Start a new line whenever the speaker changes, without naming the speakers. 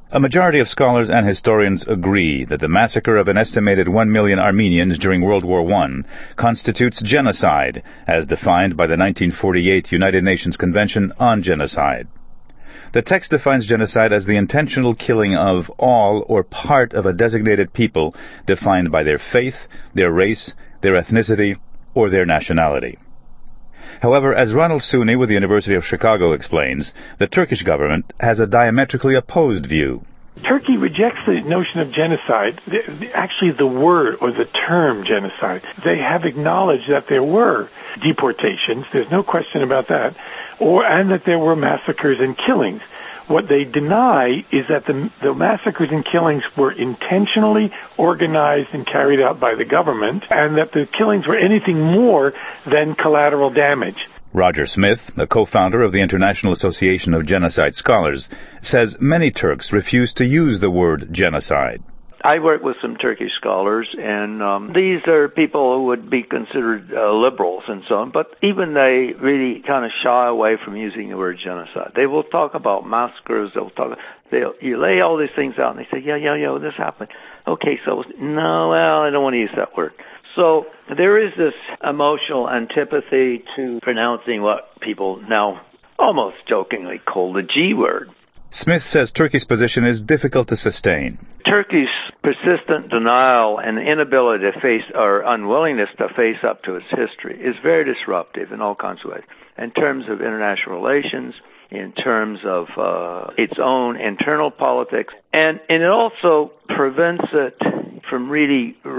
A majority of scholars and historians agree that the massacre of an estimated 1 million Armenians during World War I constitutes genocide, as defined by the 1948 United Nations Convention on Genocide. The text defines genocide as the intentional killing of all or part of a designated people defined by their faith, their race, their ethnicity, or their nationality. However, as Ronald Sunni with the University of Chicago explains, the Turkish government has a diametrically opposed view.
Turkey rejects the notion of genocide, actually the word or the term genocide. They have acknowledged that there were deportations, there's no question about that, and that there were massacres and killings. What they deny is that the massacres and killings were intentionally organized and carried out by the government, and that the killings were anything more than collateral damage.
Roger Smith, the co-founder of the International Association of Genocide Scholars, says many Turks refuse to use the word genocide.
I work with some Turkish scholars, and these are people who would be considered liberals and so on, but even they really kind of shy away from using the word genocide. They will talk about massacres, you lay all these things out, and they say, yeah, this happened. Okay, so, no, well, I don't want to use that word. So there is this emotional antipathy to pronouncing what people now almost jokingly call the G word.
Smith says Turkey's position is difficult to sustain.
Turkey's persistent denial and inability to face, or unwillingness to face up to its history, is very disruptive in all kinds of ways. In terms of international relations, in terms of its own internal politics, and it also prevents it from really